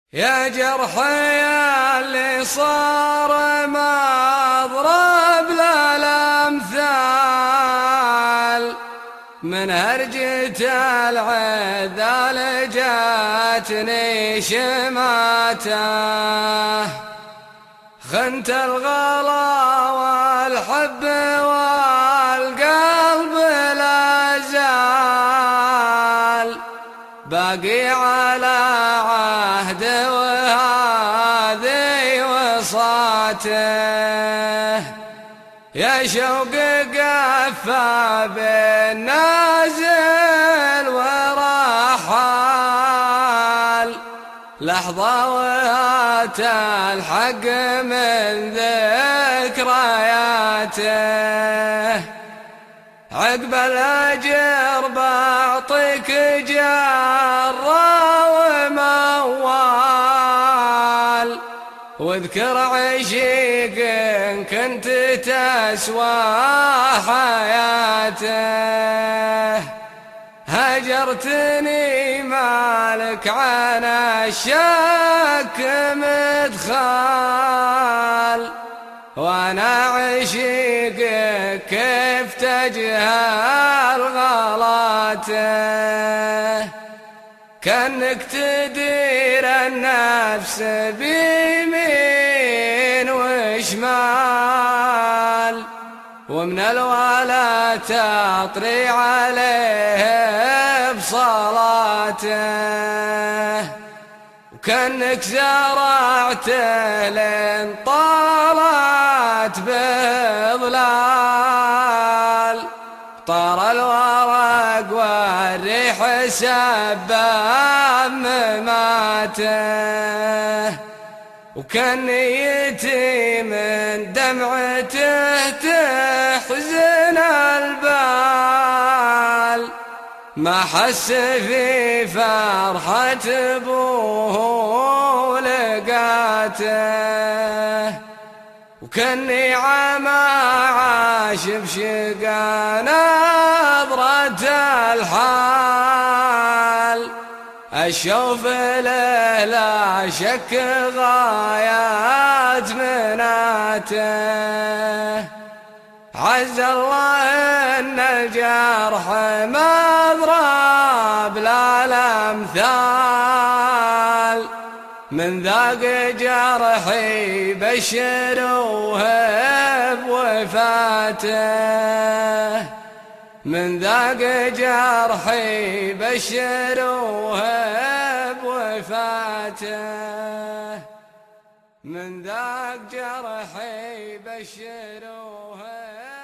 يا جرحي اللي صار مضرب للأمثال من هرجة العذال جاتني شماته خنت الغلا والحب والقلب لا زال باقي على عهد وهذه وصاته يا شوق قفى بالنازل ورحال لحظة وهات الحق من ذكرياته عقب الأجر بعطيك جرة وموال واذكر عشيق كنت تسوى حياته هجرتني مالك عن الشك مدخال وانا عشيقك كيف تجهل غلاته كأنك تدير النفس بيمين وشمال ومن الولا تطري عليه بصلاته وكأنك زرعته لين طالت بظلال طار الورق والريح سباب مماته وكأني يتيم من دمعته تحزن البال ما حس في فرحة ابوه لقاته وكأني عما عاش بشقا نظرة الحال الشوف له لا شك غايات مناته عز الله ان الجرح مضرب للأمثال من ذاق جرحي بشروه بوفاته من ذاق جرحي بشروه بوفاته من ذاق جرحي بشروه